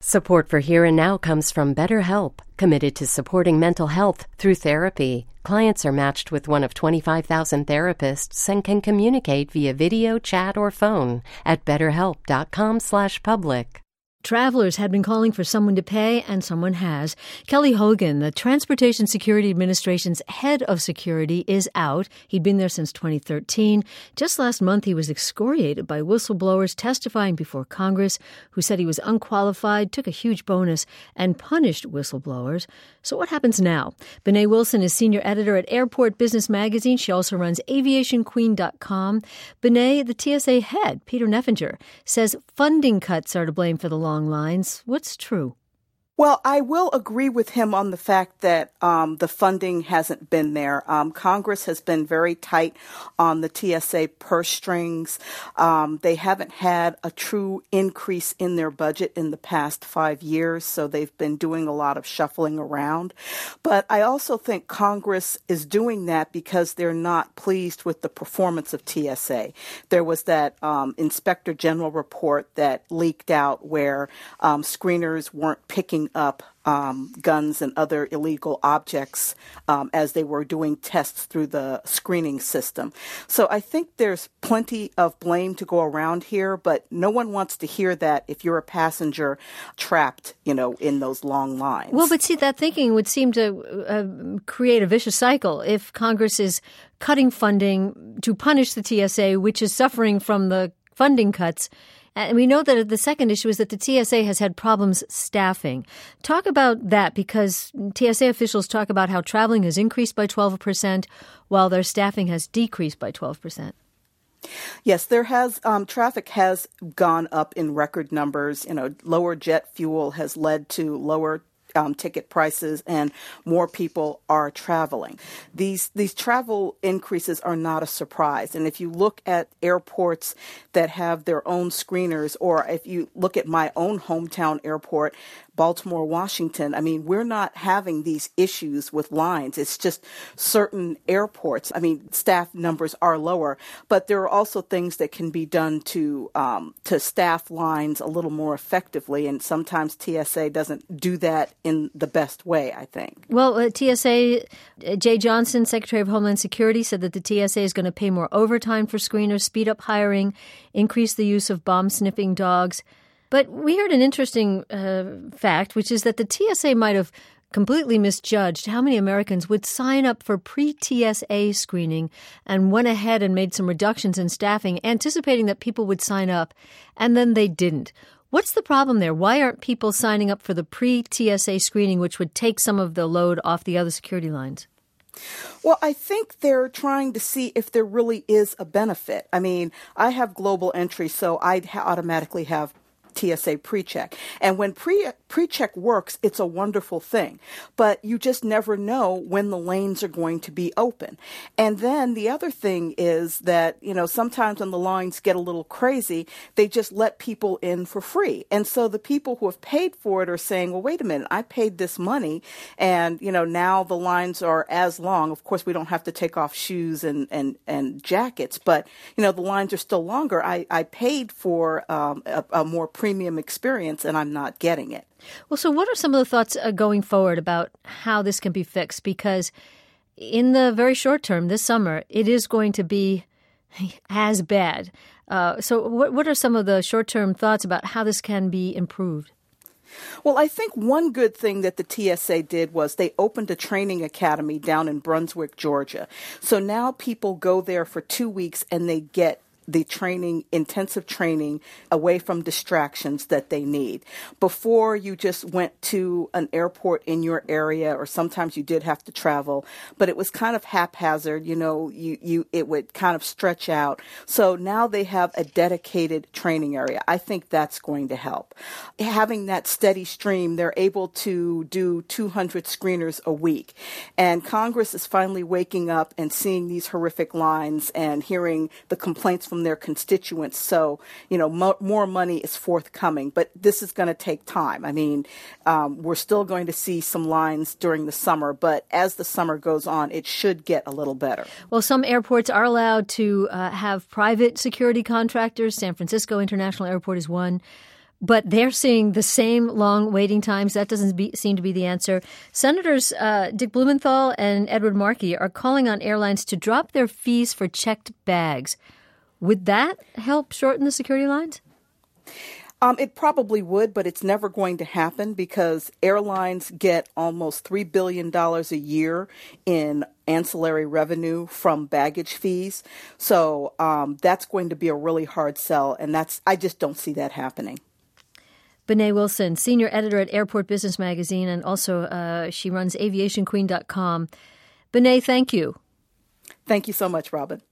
Support for Here and Now comes from BetterHelp, committed to supporting mental health through therapy. Clients are matched with one of 25,000 therapists and can communicate via video, chat, or phone at betterhelp.com/public. Travelers had been calling for someone to pay, and someone has. Kelly Hogan, the Transportation Security Administration's head of security, is out. He'd been there since 2013. Just last month, he was excoriated by whistleblowers testifying before Congress, who said he was unqualified, took a huge bonus, and punished whistleblowers. So what happens now? Bené Wilson is senior editor at Airport Business Magazine. She also runs aviationqueen.com. Bené, the TSA head, Peter Neffinger, says funding cuts are to blame for the long lines. What's true? Well, I will agree with him on the fact that the funding hasn't been there. Congress has been very tight on the TSA purse strings. They haven't had a true increase in their budget in the past 5 years, so they've been doing a lot of shuffling around. But I also think Congress is doing that because they're not pleased with the performance of TSA. There was that Inspector General report that leaked out where screeners weren't picking up guns and other illegal objects as they were doing tests through the screening system. So I think there's plenty of blame to go around here, but no one wants to hear that if you're a passenger trapped, in those long lines. Well, but see, that thinking would seem to create a vicious cycle if Congress is cutting funding to punish the TSA, which is suffering from the funding cuts. And we know that the second issue is that the TSA has had problems staffing. Talk about that, because TSA officials talk about how traveling has increased by 12% while their staffing has decreased by 12%. Yes, there has traffic has gone up in record numbers. Lower jet fuel has led to lower ticket prices, and more people are traveling. These travel increases are not a surprise. And if you look at airports that have their own screeners, or if you look at my own hometown airport, Baltimore, Washington, we're not having these issues with lines. It's just certain airports. Staff numbers are lower, but there are also things that can be done to staff lines a little more effectively, and sometimes TSA doesn't do that in the best way, I think. Well, TSA, Jay Johnson, Secretary of Homeland Security, said that the TSA is going to pay more overtime for screeners, speed up hiring, increase the use of bomb-sniffing dogs. But we heard an interesting fact, which is that the TSA might have completely misjudged how many Americans would sign up for pre-TSA screening and went ahead and made some reductions in staffing, anticipating that people would sign up, and then they didn't. What's the problem there? Why aren't people signing up for the pre-TSA screening, which would take some of the load off the other security lines? Well, I think they're trying to see if there really is a benefit. I have global entry, so I'd automatically have TSA PreCheck. And when PreCheck works, it's a wonderful thing. But you just never know when the lanes are going to be open. And then the other thing is that, sometimes when the lines get a little crazy, they just let people in for free. And so the people who have paid for it are saying, well, wait a minute, I paid this money, and, now the lines are as long. Of course, we don't have to take off shoes and jackets, but, the lines are still longer. I paid for a more premium experience, and I'm not getting it. Well, so what are some of the thoughts going forward about how this can be fixed? Because in the very short term, this summer, it is going to be as bad. So what are some of the short-term thoughts about how this can be improved? Well, I think one good thing that the TSA did was they opened a training academy down in Brunswick, Georgia. So now people go there for 2 weeks and they get the training, intensive training, away from distractions that they need. Before, you just went to an airport in your area, or sometimes you did have to travel, but it was kind of haphazard. It would kind of stretch out. So now they have a dedicated training area. I think that's going to help. Having that steady stream, they're able to do 200 screeners a week. And Congress is finally waking up and seeing these horrific lines and hearing the complaints from their constituents. So, more money is forthcoming, but this is going to take time. We're still going to see some lines during the summer, but as the summer goes on, it should get a little better. Well, some airports are allowed to have private security contractors. San Francisco International Airport is one. but they're seeing the same long waiting times. That doesn't seem to be the answer. Senators Dick Blumenthal and Edward Markey are calling on airlines to drop their fees for checked bags. Would that help shorten the security lines? It probably would, but it's never going to happen because airlines get almost $3 billion a year in ancillary revenue from baggage fees. So that's going to be a really hard sell, and I just don't see that happening. Bené Wilson, senior editor at Airport Business Magazine, and also she runs aviationqueen.com. Bené, thank you. Thank you so much, Robin.